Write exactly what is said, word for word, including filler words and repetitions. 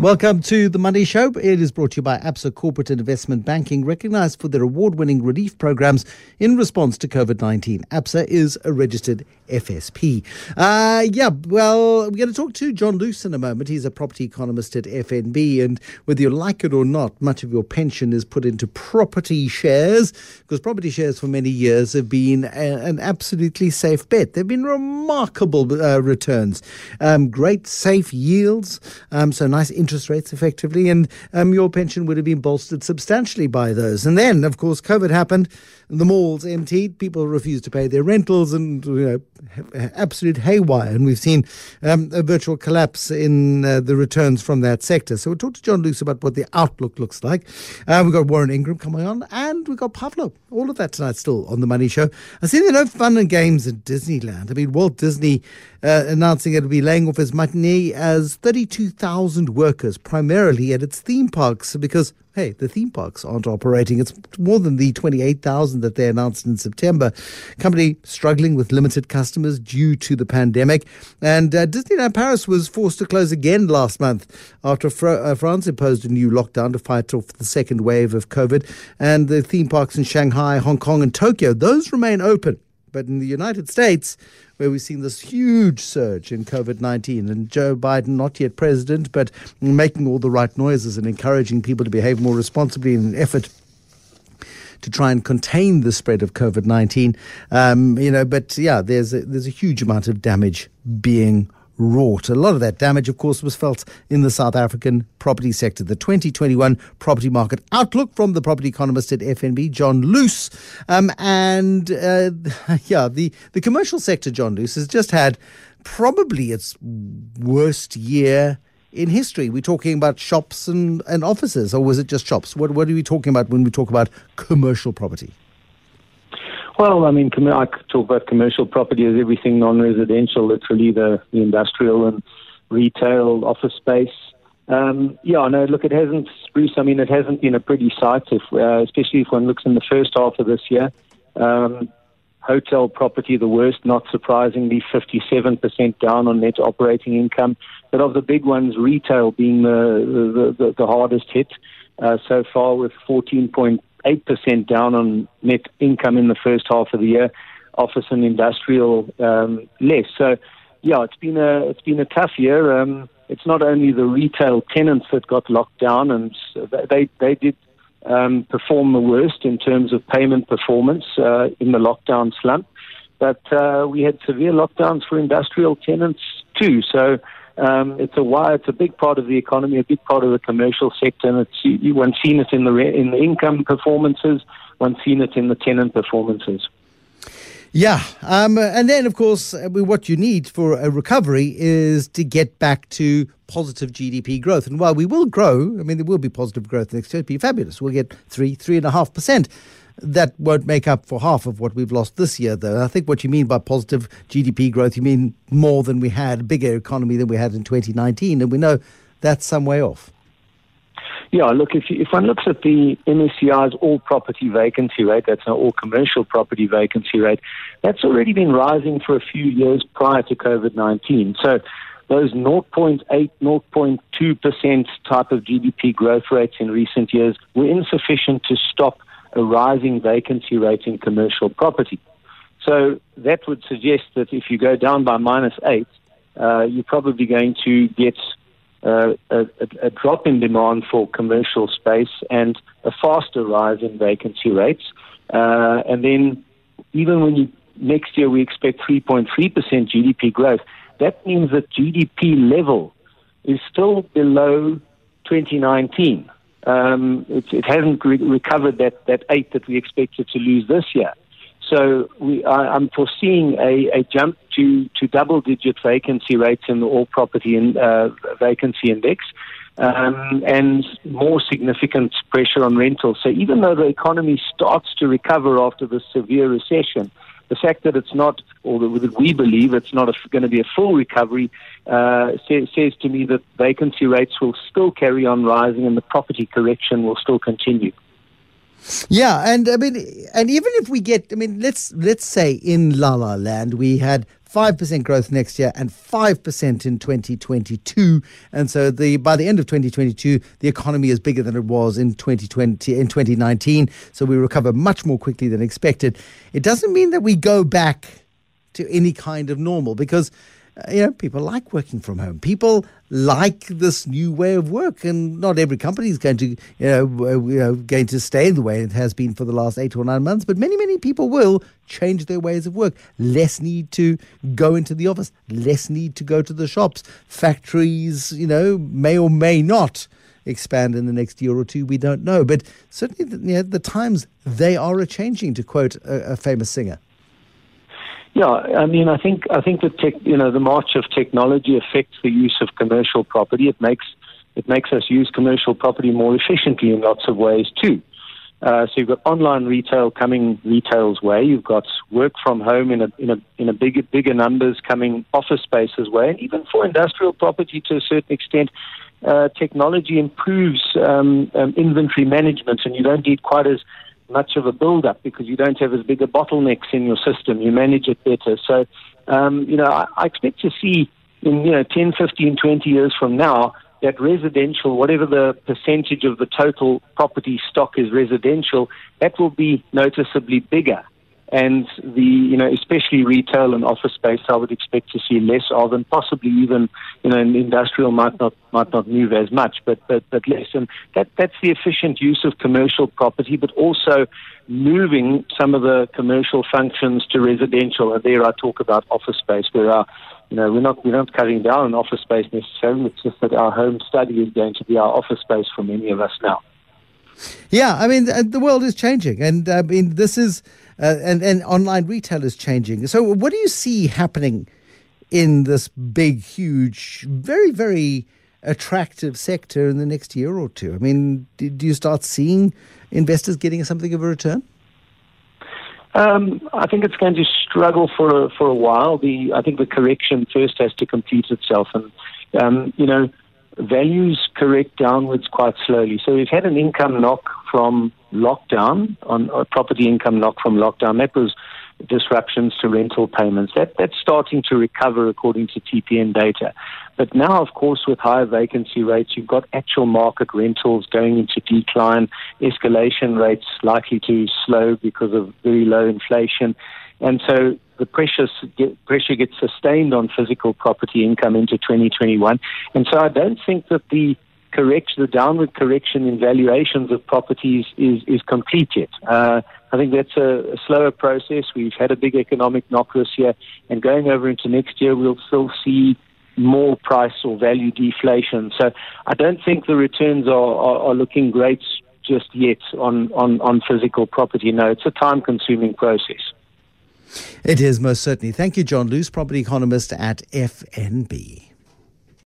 Welcome to The Money Show. It is brought to you by Absa Corporate and Investment Banking, recognized for their award-winning relief programs in response to COVID nineteen. Absa is a registered F S P. Uh, yeah, well, we're going to talk to John Loos in a moment. He's a property economist at F N B, and whether you like it or not, much of your pension is put into property shares, because property shares for many years have been a, an absolutely safe bet. They've been remarkable uh, returns, um, great safe yields, um, so nice interest rates effectively, and um, your pension would have been bolstered substantially by those. And then, of course, COVID happened, the malls emptied, people refused to pay their rentals, and you know, absolute haywire. And we've seen um, a virtual collapse in uh, the returns from that sector. So we'll talk to John Loos about what the outlook looks like. Uh, we've got Warren Ingram coming on, and we've got Pavlo. All of that tonight still on The Money Show. I see there are no fun and games at Disneyland. I mean, Walt Disney uh, announcing it'll be laying off as many as thirty-two thousand workers, primarily at its theme parks, because hey, the theme parks aren't operating. It's more than the twenty-eight thousand that they announced in September. Company struggling with limited customers due to the pandemic. And uh, Disneyland Paris was forced to close again last month after Fr- uh, France imposed a new lockdown to fight off the second wave of COVID. And the theme parks in Shanghai, Hong Kong and Tokyo, those remain open. But in the United States, where we've seen this huge surge in COVID nineteen, and Joe Biden, not yet president, but making all the right noises and encouraging people to behave more responsibly in an effort to try and contain the spread of COVID nineteen. Um, you know, but yeah, there's a, there's a huge amount of damage being wrought. A lot of that damage, of course, was felt in the South African property sector. The twenty twenty-one property market outlook from the property economist at F N B, John Loos. Um, and uh, yeah, the, the commercial sector, John Loos, has just had probably its worst year in history. We're talking about shops and, and offices, or was it just shops? What, what are we talking about when we talk about commercial property? Well, I mean, com- I could talk about commercial property as everything non-residential, literally the, the industrial and retail office space. Um, yeah, no, look, it hasn't, Bruce, I mean, it hasn't been a pretty sight, if, uh, especially if one looks in the first half of this year. Um, hotel property, the worst, not surprisingly, fifty-seven percent down on net operating income. But of the big ones, retail being the, the, the, the hardest hit uh, so far, with fourteen point eight percent down on net income in the first half of the year, office and industrial um, less. So, yeah, it's been a it's been a tough year. Um, it's not only the retail tenants that got locked down, and they they did um, perform the worst in terms of payment performance uh, in the lockdown slump, but uh, we had severe lockdowns for industrial tenants too. So. Um, it's a why. It's a big part of the economy, a big part of the commercial sector, and it's you, one's seen it in the re, in the income performances, one's seen it in the tenant performances. Yeah, um, and then of course, what you need for a recovery is to get back to positive G D P growth. And while we will grow, I mean, there will be positive growth next year. It'll be fabulous. We'll get three, three and a half percent. That won't make up for half of what we've lost this year, though. I think what you mean by positive G D P growth, you mean more than we had, a bigger economy than we had in twenty nineteen, and we know that's some way off. Yeah, look, if you, if one looks at the M S C I's all property vacancy rate, that's now all commercial property vacancy rate, that's already been rising for a few years prior to COVID nineteen. So those zero point eight, zero point two percent type of G D P growth rates in recent years were insufficient to stop a rising vacancy rate in commercial property. So that would suggest that if you go down by minus eight, uh, you're probably going to get uh, a, a drop in demand for commercial space and a faster rise in vacancy rates. Uh, and then even when you, next year we expect three point three percent G D P growth, that means that G D P level is still below twenty nineteen. Um, it, it hasn't re- recovered that, that eight that we expected to lose this year. So we, I, I'm foreseeing a, a jump to, to double-digit vacancy rates in the all property in, uh, vacancy index, um, and more significant pressure on rentals. So even though the economy starts to recover after the severe recession, the fact that it's not, or that we believe it's not a, going to be a full recovery, uh, says, says to me that vacancy rates will still carry on rising and the property correction will still continue. Yeah, and I mean, and even if we get, I mean, let's let's say in La La Land we had five percent growth next year and five percent in twenty twenty-two. And so the by the end of twenty twenty-two, the economy is bigger than it was in twenty twenty, in twenty nineteen. So we recover much more quickly than expected. It doesn't mean that we go back to any kind of normal, because uh, you know, people like working from home. People like this new way of work, and not every company is going to, you know, w- you know, going to stay the way it has been for the last eight or nine months. But many, many people will change their ways of work. Less need to go into the office. Less need to go to the shops. Factories, you know, may or may not expand in the next year or two. We don't know. But certainly, the, you know, the times, they are a changing, to quote a, a famous singer. Yeah, I mean, I think I think the tech, you know, the march of technology affects the use of commercial property. It makes it makes us use commercial property more efficiently in lots of ways too. Uh, so you've got online retail coming retail's way. You've got work from home in a in a in a bigger bigger numbers coming office spaces way, and even for industrial property to a certain extent, uh, technology improves um, um, inventory management, and you don't need quite as much of a build-up because you don't have as big a bottlenecks in your system. You manage it better. So, um, you know, I, I expect to see in, you know, ten, fifteen, twenty years from now that residential, whatever the percentage of the total property stock is residential, that will be noticeably bigger. And the, you know, especially retail and office space, I would expect to see less of, and possibly even, you know, industrial might not might not move as much, but but but less. And that that's the efficient use of commercial property, but also moving some of the commercial functions to residential. And there I talk about office space, where our, you know, we're not we're not cutting down on office space necessarily. It's just that our home study is going to be our office space for many of us now. Yeah, I mean, the world is changing, and I mean, this is, uh, and, and online retail is changing. So what do you see happening in this big, huge, very, very attractive sector in the next year or two? I mean, do, do you start seeing investors getting something of a return? Um, I think it's going to struggle for a, for a while. The I think the correction first has to complete itself, and um, you know, values correct downwards quite slowly. So we've had an income knock from lockdown, on a property income knock from lockdown. That was disruptions to rental payments. That that's starting to recover according to T P N data. But now, of course, with higher vacancy rates, you've got actual market rentals going into decline, escalation rates likely to slow because of very low inflation. And so the pressure, get, pressure gets sustained on physical property income into twenty twenty-one. And so I don't think that the correction, the downward correction in valuations of properties is, is complete yet. Uh, I think that's a, a slower process. We've had a big economic knock this year, and going over into next year, we'll still see more price or value deflation. So I don't think the returns are, are, are looking great just yet on, on, on physical property. No, it's a time-consuming process. It is, most certainly. Thank you, John Luce, property economist at F N B.